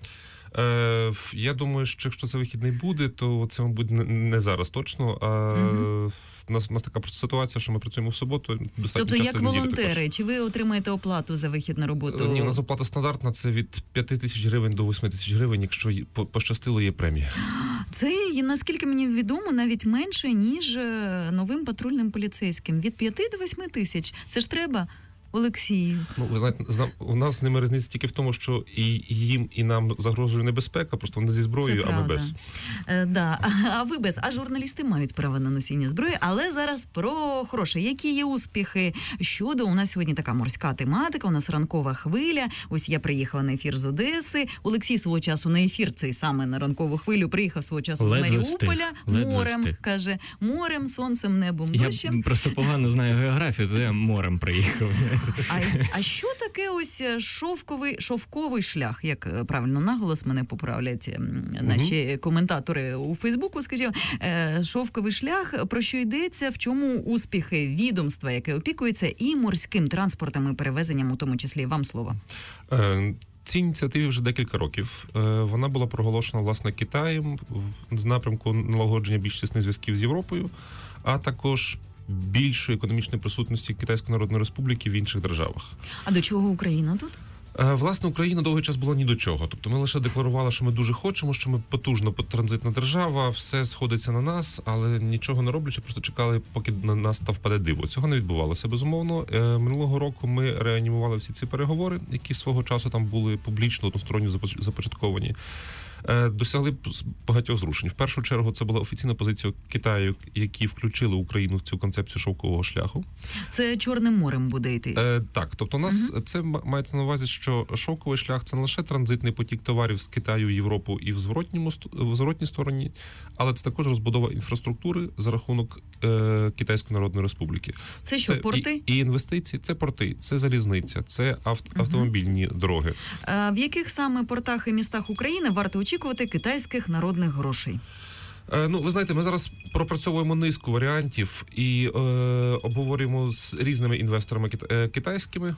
S6: Я думаю, що якщо це вихідний буде, то це, мабуть, не зараз точно. У нас така просто ситуація, що ми працюємо в суботу.
S1: Тобто, як волонтери, чи ви отримаєте оплату за вихід на роботу?
S6: Ні, у нас оплата стандартна, це від 5 тисяч гривень до 8 тисяч гривень, якщо пощастило, є премія.
S1: Це, наскільки мені відомо, навіть менше, ніж новим патрульним поліцейським. Від 5 до 8 тисяч. Це ж треба... Олексію.
S6: Ви знаєте, у нас з ними різниця тільки в тому, що і їм, і нам загрожує небезпека, просто вони зі зброєю, а ми без.
S1: Да. А ви без. А журналісти мають право на носіння зброї. Але зараз про хороше. Які є успіхи щодо... У нас сьогодні така морська тематика, у нас ранкова хвиля. Ось я приїхала на ефір з Одеси. Олексій свого часу на ефір цей саме на ранкову хвилю приїхав свого часу з Маріуполя. Морем, каже. Морем, сонцем, небом, дощем.
S2: Я просто погано знаю географію, то я морем приїхав.
S1: А що таке ось шовковий шлях, як правильно наголос мене поправлять наші коментатори у Фейсбуку, скажімо, шовковий шлях, про що йдеться, в чому успіхи відомства, яке опікується і морським транспортом і перевезенням, у тому числі. Вам слово.
S6: Цій ініціативі вже декілька років. Вона була проголошена, власне, Китаєм з напрямку налагодження більш тісних зв'язків з Європою, а також більшої економічної присутності Китайської Народної Республіки в інших державах.
S1: А до чого Україна тут?
S6: Власне, Україна довгий час була ні до чого. Тобто ми лише декларували, що ми дуже хочемо, що ми потужна транзитна держава, все сходиться на нас, але нічого не роблячи, просто чекали, поки на нас та впаде диво. Цього не відбувалося, безумовно. Минулого року ми реанімували всі ці переговори, які свого часу там були публічно, односторонньо започатковані. Досягли багатьох зрушень. В першу чергу це була офіційна позиція Китаю, які включили Україну в цю концепцію шовкового шляху.
S1: Це Чорним морем буде йти?
S6: Так, тобто у нас це мається на увазі, що шовковий шлях – це не лише транзитний потік товарів з Китаю в Європу і в зворотній стороні, але це також розбудова інфраструктури за рахунок Китайської Народної Республіки.
S1: Це що, порти?
S6: І інвестиції, це порти, це залізниця, це автомобільні дороги.
S1: В яких саме портах і містах України варто очікувати китайських народних грошей?
S6: Ви знаєте, ми зараз пропрацьовуємо низку варіантів і обговорюємо з різними інвесторами китайськими.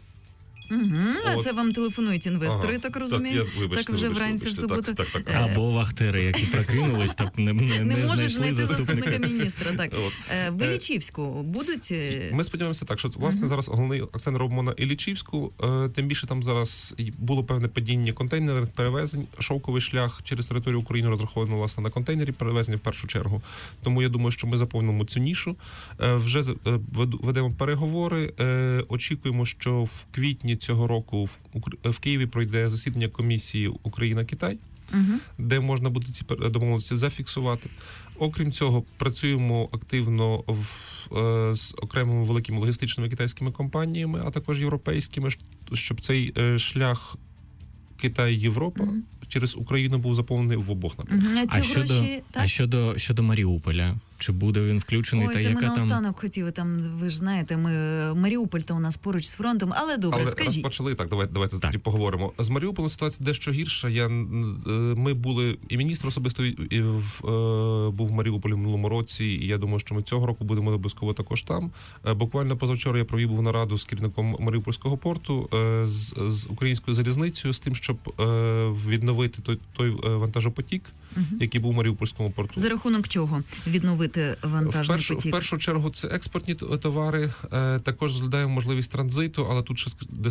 S1: Це вам телефонують інвестори, так розумію? Так вже вранці в суботу.
S2: Або вахтери, які прокинулись, так не
S1: можуть знайти
S2: заступника
S1: заступника міністра. Так. В Іллічівську будуть?
S6: Ми сподіваємося так, що, власне, зараз головний акцент робимо на Іллічівську. Тим більше там зараз було певне падіння контейнерних перевезень. Шовковий шлях через територію України розрахований, власне, на контейнері перевезення в першу чергу. Тому я думаю, що ми заповнимо цю нішу. Вже ведемо переговори. Очікуємо, що в квітні цього року в Києві пройде засідання комісії Україна-Китай, де можна буде ці домовленості зафіксувати. Окрім цього, працюємо активно з окремими великими логістичними китайськими компаніями, а також європейськими, щоб цей шлях Китай-Європа через Україну був заповнений в обох напрямках.
S2: А щодо Маріуполя? Чи буде він включений?
S1: Ой, це ми наостанок хотіли, там, ви ж знаєте, Маріуполь-то у нас поруч з фронтом, але добре, скажіть.
S6: Але розпочали, так, давайте тоді поговоримо. З Маріуполем ситуація дещо гірша. Ми були, і міністр особисто був в Маріуполі в минулому році, і я думаю, що ми цього року будемо обов'язково також там. Буквально позавчора я провів нараду з керівником Маріупольського порту, з українською залізницею, з тим, щоб відновити той вантажопотік, який був у Маріупольському порту.
S1: За рахунок чого відновити? змінити вантажний
S6: В
S1: потік?
S6: першу чергу це експортні товари, також розглядаємо можливість транзиту, але тут ще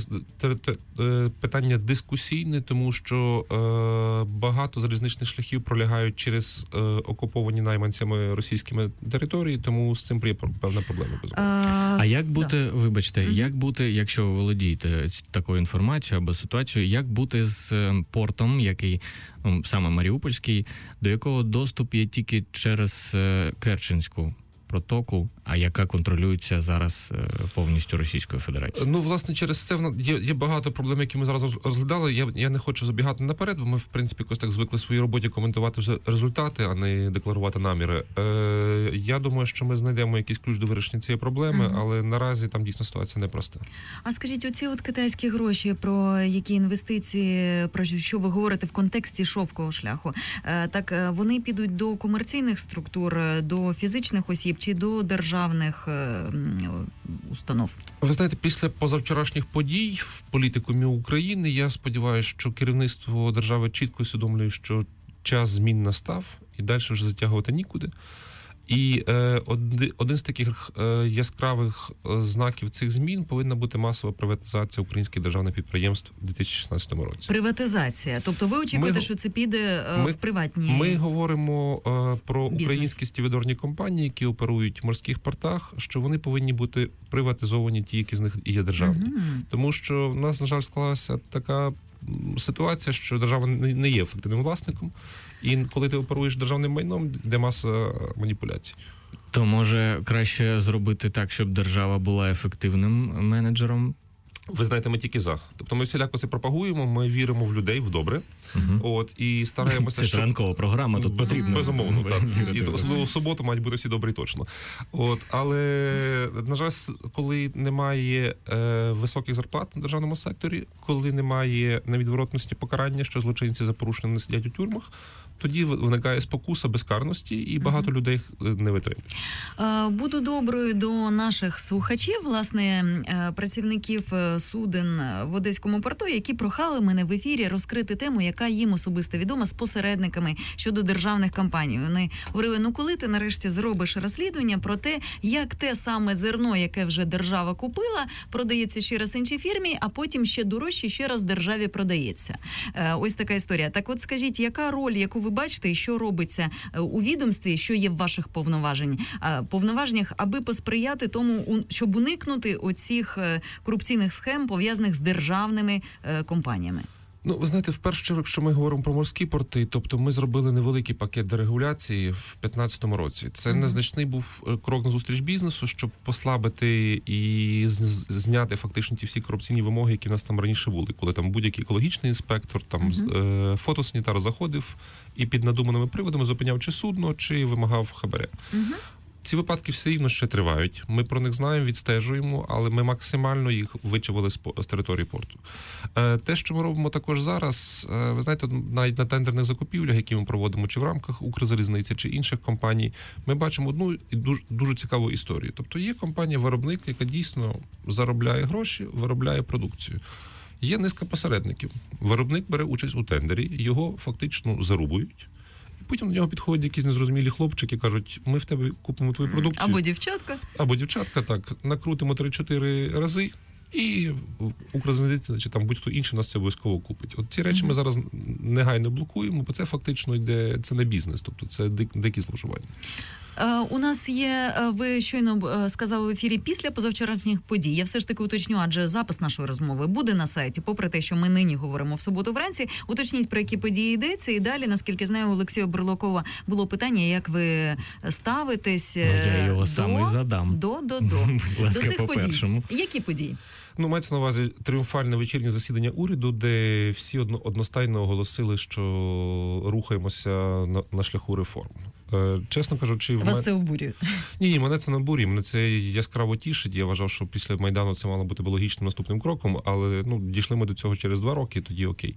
S6: питання дискусійне, тому що багато залізничних шляхів пролягають через окуповані найманцями російськими території, тому з цим є певна проблема.
S2: А як бути, вибачте, як бути, якщо ви володієте такою інформацією або ситуацією, як бути з портом, який, саме Маріупольський, до якого доступ є тільки через Керченську протоку, а яка контролюється зараз повністю Російською Федерацією?
S6: Ну, власне, через це є багато проблем, які ми зараз розглядали. Я не хочу забігати наперед, бо ми, в принципі, якось так звикли в своїй роботі коментувати вже результати, а не декларувати наміри. Я думаю, що ми знайдемо якийсь ключ до вирішення цієї проблеми, але наразі там дійсно ситуація непроста.
S1: А скажіть, оці от китайські гроші, про які інвестиції, про що ви говорите в контексті шовкового шляху, так вони підуть до комерційних структур, до фізичних осіб чи до державних установ?
S6: Ви знаєте, після позавчорашніх подій в політикумі України, я сподіваюся, що керівництво держави чітко усвідомлює, що час змін настав і далі вже затягувати нікуди. І один з таких яскравих знаків цих змін повинна бути масова приватизація українських державних підприємств у 2016 році.
S1: Приватизація. Тобто ви очікуєте, що це піде в приватні?
S6: Ми говоримо про українські стівідорні компанії, які оперують в морських портах, що вони повинні бути приватизовані, ті, які з них є державні. Тому що в нас, на жаль, склалася така ситуація, що держава не є ефективним власником, і коли ти оперуєш державним майном, де маса маніпуляцій.
S2: То може краще зробити так, щоб держава була ефективним менеджером?
S6: Ви знаєте, ми тільки за. Тобто ми всіляко це пропагуємо, ми віримо в людей, в добре. І стараємося,
S2: це ранкова програма, тут потрібно.
S6: Безумовно, так. І особливо в суботу мають бути всі добрі точно. Але, на жаль, коли немає високих зарплат на державному секторі, коли немає невідворотності покарання, що злочинці за порушення не сидять у тюрмах, тоді виникає спокуса безкарності, і багато людей не витримують.
S1: Буду доброю до наших слухачів, власне, працівників суден в Одеському порту, які прохали мене в ефірі розкрити тему, яка їм особисто відома, з посередниками щодо державних компаній. Вони говорили, коли ти нарешті зробиш розслідування про те, як те саме зерно, яке вже держава купила, продається ще раз іншій фірмі, а потім ще дорожче, ще раз державі продається. Ось така історія. Так от скажіть, яка роль, яку ви бачите, і що робиться у відомстві, що є в ваших повноваженнях, аби посприяти тому, щоб уникнути оцих корупційних схем, пов'язаних з державними компаніями?
S6: Ну, ви знаєте, в першу чергу, якщо ми говоримо про морські порти, тобто ми зробили невеликий пакет дерегуляції в 2015 році. Це незначний був крок на зустріч бізнесу, щоб послабити і зняти фактично ті всі корупційні вимоги, які в нас там раніше були. Коли там будь-який екологічний інспектор, там фотосанітар заходив і під надуманими приводами зупиняв чи судно, чи вимагав хабаря. Ці випадки все рівно ще тривають. Ми про них знаємо, відстежуємо, але ми максимально їх вичавили з території порту. Те, що ми робимо також зараз, ви знаєте, навіть на тендерних закупівлях, які ми проводимо чи в рамках Укрзалізниці, чи інших компаній, ми бачимо одну дуже цікаву історію. Тобто є компанія-виробник, яка дійсно заробляє гроші, виробляє продукцію. Є низка посередників. Виробник бере участь у тендері, його фактично зарубують. Потім до нього підходять якісь незрозумілі хлопчики, кажуть, ми в тебе купимо твою продукцію.
S1: Або дівчатка.
S6: Або дівчатка, так. Накрутимо 3-4 рази, і Укрзалізниця, чи там будь-хто інший нас це обов'язково купить. От ці речі ми зараз негайно блокуємо, бо це фактично йде, це не бізнес, тобто це дикі зловживання.
S1: У нас є, ви щойно сказали в ефірі, після позавчорашніх подій. Я все ж таки уточню, адже запис нашої розмови буде на сайті, попри те, що ми нині говоримо в суботу вранці. Уточніть, про які події йдеться. І далі, наскільки знаю, у Олексія Бурлакова було питання, як ви ставитесь
S2: я його саме задам.
S1: До
S2: ласка,
S1: цих
S2: по-першому.
S1: подій. Які події?
S6: Ну, мається на увазі тріумфальне вечірнє засідання уряду, де всі одностайно оголосили, що рухаємося на шляху реформ. Чесно кажучи,
S1: вас це обурює?
S6: Ні, мене це не обурює, мене це яскраво тішить. Я вважав, що після Майдану це мало бути логічним наступним кроком, але дійшли ми до цього через 2 роки, тоді окей.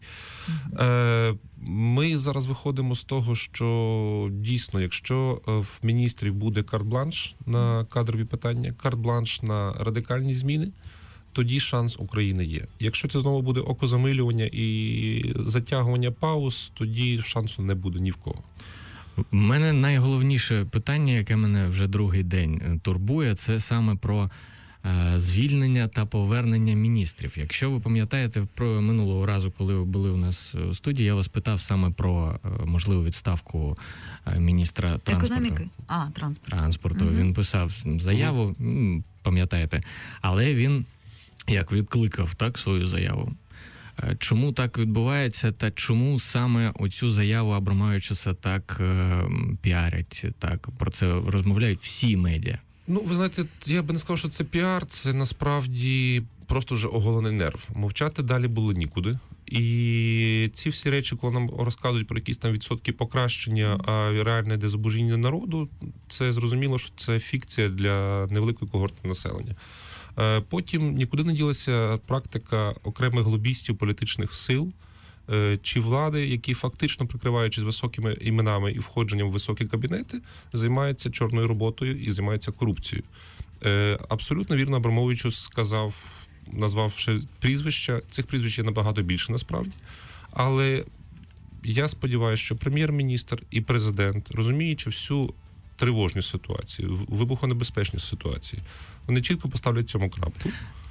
S6: Ми зараз виходимо з того, що дійсно, якщо в міністрів буде карт-бланш на кадрові питання, карт-бланш на радикальні зміни, тоді шанс України є. Якщо це знову буде окозамилювання і затягування пауз, тоді шансу не буде ні в кого.
S2: У мене найголовніше питання, яке мене вже другий день турбує, це саме про звільнення та повернення міністрів. Якщо ви пам'ятаєте, про минулого разу, коли ви були у нас у студії, я вас питав саме про можливу відставку міністра транспорту.
S1: Економіки?
S2: Транспорту. Він писав заяву, пам'ятаєте, але він як відкликав так свою заяву. Чому так відбувається, та чому саме оцю заяву Абрамовичуса так піарять, так про це розмовляють всі медіа?
S6: Ну, ви знаєте, я би не сказав, що це піар, це насправді просто вже оголений нерв. Мовчати далі було нікуди. І ці всі речі, коли нам розказують про якісь там відсотки покращення, а реально йде зубожіння народу, це зрозуміло, що це фікція для невеликої когорти населення. Потім нікуди не ділася практика окремих лобістів політичних сил чи влади, які фактично, прикриваючись високими іменами і входженням в високі кабінети, займаються чорною роботою і займаються корупцією. Абсолютно вірно Абрамовичус сказав, назвавши прізвища. Цих прізвищ є набагато більше насправді. Але я сподіваюся, що прем'єр-міністр і президент, розуміючи всю тривожну ситуацію, вибухонебезпечну ситуацію, вони чітко поставлять цьому крапку.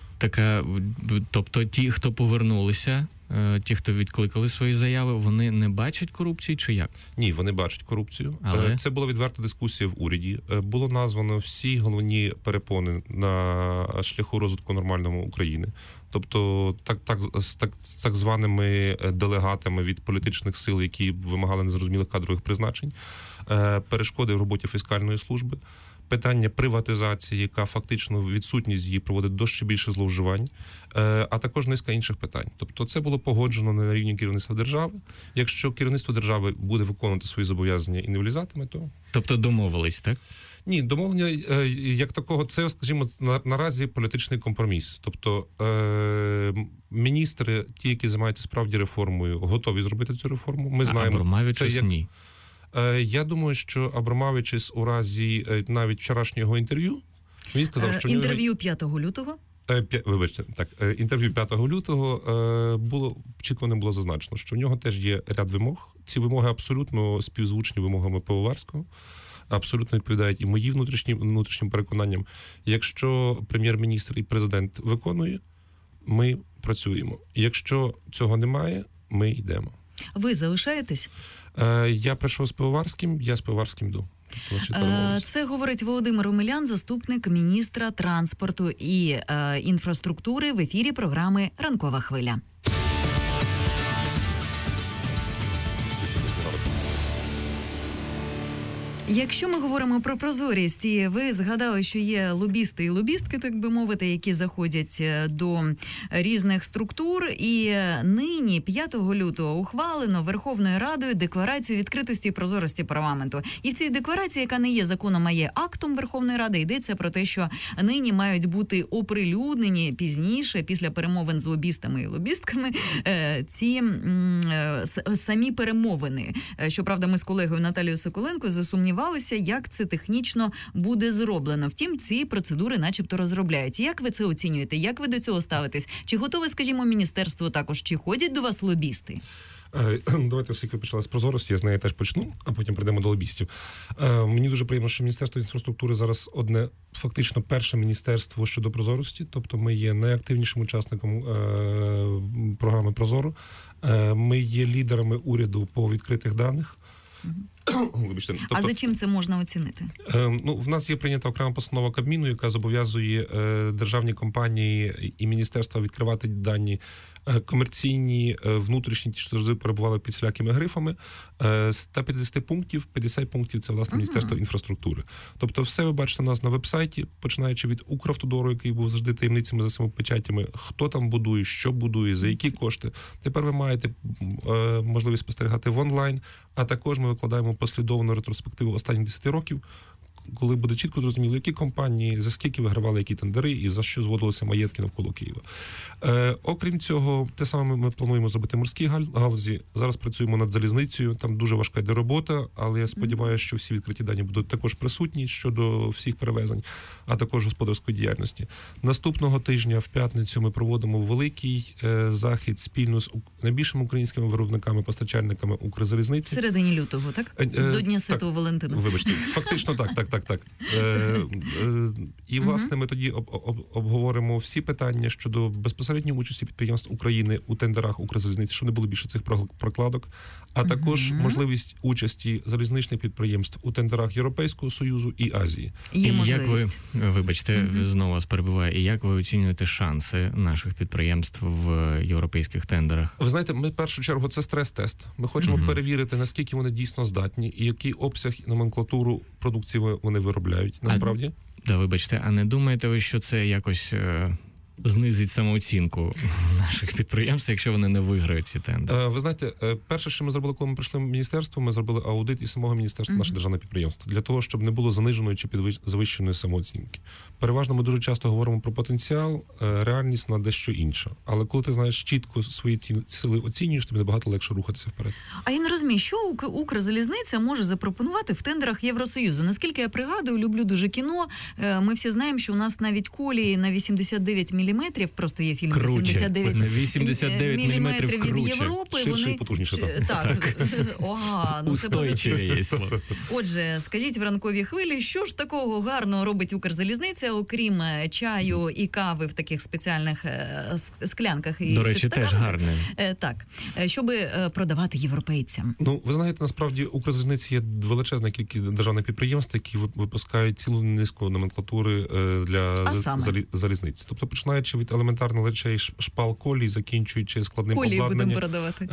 S2: Тобто ті, хто повернулися, ті, хто відкликали свої заяви, вони не бачать корупції чи як?
S6: Ні, вони бачать корупцію.
S2: Але...
S6: Це була відверта дискусія в уряді. Було названо всі головні перепони на шляху розвитку нормального України. Тобто з так званими делегатами від політичних сил, які вимагали незрозумілих кадрових призначень, перешкоди в роботі фіскальної служби, питання приватизації, яка фактично відсутність її проводить до ще більше зловживань, а також низка інших питань. Тобто це було погоджено на рівні керівництва держави. Якщо керівництво держави буде виконувати свої зобов'язання і не влізатиме, то...
S2: Тобто домовились, так?
S6: Ні, домовлення як такого, це, скажімо, наразі політичний компроміс. Тобто міністри, ті, які займаються справді реформою, готові зробити цю реформу. Ми знаємо.
S2: Абрамовичус ні.
S6: Я думаю, що Абрамовичус у разі навіть вчорашнього інтерв'ю, він сказав, що...
S1: Інтерв'ю 5 лютого?
S6: Вибачте, так, інтерв'ю 5 лютого чітко не було зазначено, що в нього теж є ряд вимог. Ці вимоги абсолютно співзвучні вимогами Пивоварського, абсолютно відповідають і моїм внутрішнім переконанням. Якщо прем'єр-міністр і президент виконує, ми працюємо. Якщо цього немає, ми йдемо.
S1: Ви залишаєтесь?
S6: Я прийшов з Пивоварським, я з Пивоварським йду.
S1: Це говорить Володимир Омелян, заступник міністра транспорту і інфраструктури в ефірі програми «Ранкова хвиля». Якщо ми говоримо про прозорість, і ви згадали, що є лобісти і лобістки, так би мовити, які заходять до різних структур, і нині, 5 лютого, ухвалено Верховною Радою декларацію відкритості і прозорості парламенту. І в цій декларації, яка не є законом, а є актом Верховної Ради, йдеться про те, що нині мають бути оприлюднені пізніше, після перемовин з лобістами і лобістками, ці самі перемовини. Щоправда, ми з колегою Наталією Соколенко засумнівалися, як це технічно буде зроблено. Втім, ці процедури начебто розробляють. Як ви це оцінюєте? Як ви до цього ставитесь? Чи готове, скажімо, міністерство також? Чи ходять до вас лобісти?
S6: Давайте, оскільки ви почали з прозорості, я з неї теж почну, а потім прийдемо до лобістів. Мені дуже приємно, що Міністерство інфраструктури зараз одне, фактично, перше міністерство щодо прозорості. Тобто ми є найактивнішим учасником програми «Прозоро». Ми є лідерами уряду по відкритих даних.
S1: Тобто, а за чим це можна оцінити?
S6: В нас є прийнята окрема постанова Кабміну, яка зобов'язує державні компанії і міністерства відкривати дані комерційні, внутрішні, ті, що завжди перебували під всілякими грифами. З 150 пунктів, 50 пунктів – це, власне, Міністерство інфраструктури. Тобто все ви бачите у нас на веб-сайті, починаючи від Укравтодору, який був завжди таємницями за самими печатями, хто там будує, що будує, за які кошти. Тепер ви маєте можливість спостерігати в онлайн, а також ми викладаємо послідовну ретроспективу останніх 10 років, коли буде чітко зрозуміло, які компанії, за скільки вигравали які тендери і за що зводилися маєтки навколо Києва. Окрім цього, те саме ми плануємо зробити в морській галузі. Зараз працюємо над залізницею, там дуже важка йде робота, але я сподіваюся, що всі відкриті дані будуть також присутні щодо всіх перевезень, а також господарської діяльності. Наступного тижня, в п'ятницю, ми проводимо великий захід спільно з найбільшими українськими виробниками, постачальниками Укрзалізниці.
S1: В середині лютого, так? До Дня Святого Валентина.
S6: Вибачте, фактично так. І, власне, ми тоді обговоримо всі питання щодо безпосередньої участі підприємств України у тендерах Укрзалізниці, щоб не було більше цих прокладок, а також можливість участі залізничних підприємств у тендерах Європейського Союзу і Азії.
S1: Є
S2: можливість.
S1: Як ви,
S2: вибачте, знову вас перебиваю, і як ви оцінюєте шанси наших підприємств в європейських тендерах?
S6: Ви знаєте, ми в першу чергу це стрес-тест. Ми хочемо перевірити, наскільки вони дійсно здатні і який обсяг і номенклатуру продукції вони виробляють. Насправді.
S2: Вибачте, а не думаєте ви, що це якось знизить самооцінку наших підприємств, якщо вони не виграють ці тендери?
S6: Ви знаєте, перше, що ми зробили, коли ми прийшли в міністерство, ми зробили аудит і самого міністерства, наше державне підприємство, для того, щоб не було заниженої чи завищеної самооцінки. Переважно ми дуже часто говоримо про потенціал, реальність на дещо інша. Але коли ти знаєш чітко свої сили оцінюєш, тобі набагато легше рухатися вперед.
S1: А я не розумію, що Укрзалізниця може запропонувати в тендерах Євросоюзу? Наскільки я пригадую, люблю дуже кіно. Ми всі знаємо, що у нас навіть колії на 89 міліметрів, просто є фільм
S2: круче.
S1: 89
S2: на 89 міліметрів
S1: від
S2: круче.
S1: Європи.
S6: Ширше
S1: вони...
S6: і потужніше.
S1: Так.
S2: Устойчиві є слово.
S1: Отже, скажіть в ранковій хвилі, що ж такого гарного робить Укрзалізниця, окрім чаю і кави в таких спеціальних склянках і
S2: до речі, теж гарне.
S1: Так, щоб продавати європейцям.
S6: Ну, ви знаєте, насправді Укрзалізниці є величезна кількість державних підприємств, які випускають цілу низку номенклатури для залізниці. Тобто, починаючи від елементарних речей шпал колій, закінчуючи складним обладнанням.
S1: Колії будемо продавати.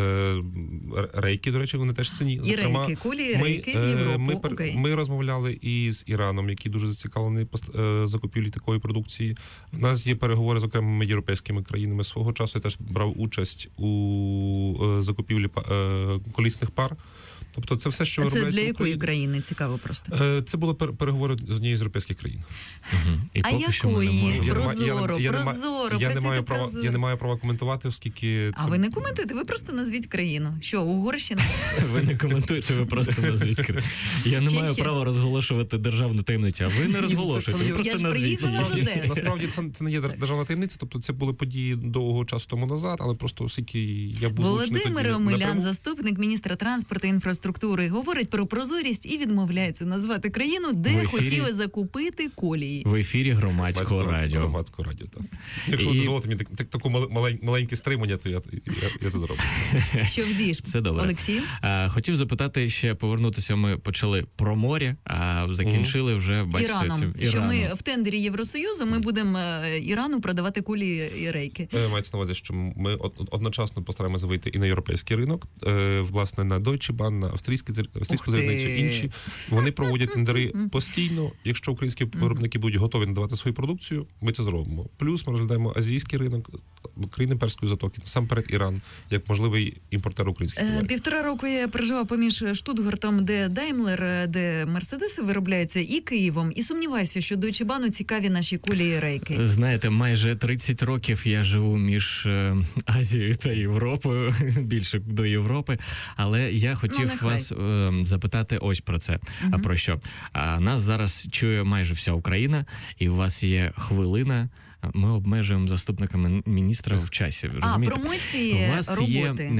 S6: Рейки, до речі, вони теж ціні.
S1: І рейки, колії, рейки, Європу.
S6: Ми розмовляли із Іраном, який дуже зацікавлений закупівлі такої продукції. У нас є переговори з окремими європейськими країнами. Свого часу я теж брав участь у закупівлі колісних пар. Тобто це все, що виробляється.
S1: Це для якої країни? Цікаво просто.
S6: Це були переговори з однією з європейських країн.
S2: І
S1: а
S2: поки що ми не
S1: якої?
S2: можемо.
S1: Прозоро.
S6: Я не маю права коментувати, оскільки...
S1: А ви не коментуєте? Ви просто назвіть країну. Що, Угорщина?
S2: Ви не коментуєте, ви просто назвіть країну. Я не маю права розголошувати державну таємницю, а ви не розголошуєте, ви просто назвіть.
S6: Насправді це не є державна таємниця, тобто це були події довгого часу тому назад, але просто оскільки я був злучений тоді
S1: Володимир Омелян, заступник міністра транспорту і інфраструктури, говорить про прозорість і відмовляється назвати країну, де хотіли закупити колії.
S2: В ефірі громадського радіо.
S6: Громадського радіо, так. Якщо ви дозволите мені таку маленьке стримання, то я це зроблю.
S1: Що вдієш, Олексію?
S2: Хотів запитати ще, повернутися, ми почали про море, а закінчили вже, бачите,
S1: Іраном. Що ми в тендері Євросоюзу ми будемо Ірану продавати кулі і рейки.
S6: Мається на увазі, що ми одночасно постараємося вийти і на європейський ринок, власне, на Deutsche Bahn, на австрійську залізницю, інші. Вони проводять тендери постійно. Якщо українські виробники будуть готові надавати свою продукцію, ми це зробимо. Плюс ми розглядаємо азійський ринок, країни Перської затоки, насамперед Іран, як можливий імпортер українських товарів.
S1: 1,5 року я проживав поміж Штутгартом, де Даймлер, де Мерседеси виробляються, і Києвом. І сумніваюся, що Deutsche Bahn цікаві наші кулі і рейки.
S2: Знаєте, майже 30 років я живу між Азією та Європою, більше до Європи, але я хотів вас запитати ось про це. А про що? Нас зараз чує майже вся Україна, і у вас є хвилина. Ми обмежуємо заступника міністра в часі. Розумієте?
S1: Промоції
S2: у вас
S1: роботи.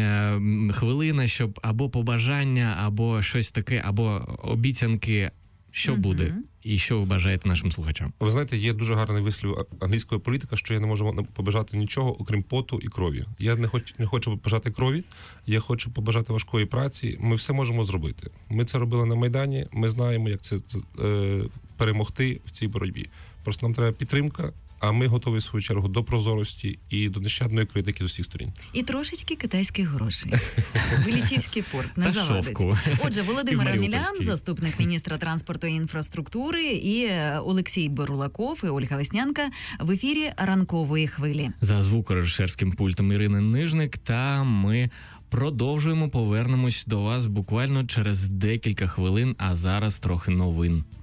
S2: Є хвилина, щоб або побажання, або щось таке, або обіцянки, що буде, і що ви бажаєте нашим слухачам.
S6: Ви знаєте, є дуже гарний вислів англійської політики, що я не можу побажати нічого, окрім поту і крові. Я не хочу побажати крові, я хочу побажати важкої праці. Ми все можемо зробити. Ми це робили на Майдані, ми знаємо, як це перемогти в цій боротьбі. Просто нам треба підтримка, а ми готові, в свою чергу, до прозорості і до нещадної критики з усіх сторін.
S1: І трошечки китайських грошей. Вилічівський порт не завадить. Отже, Володимир Омелян, заступник міністра транспорту і інфраструктури, і Олексій Бурлаков, і Ольга Веснянка в ефірі ранкової хвилі.
S2: За звукорежисерським пультом Ірини Нижник, та ми повернемось до вас буквально через декілька хвилин, а зараз трохи новин.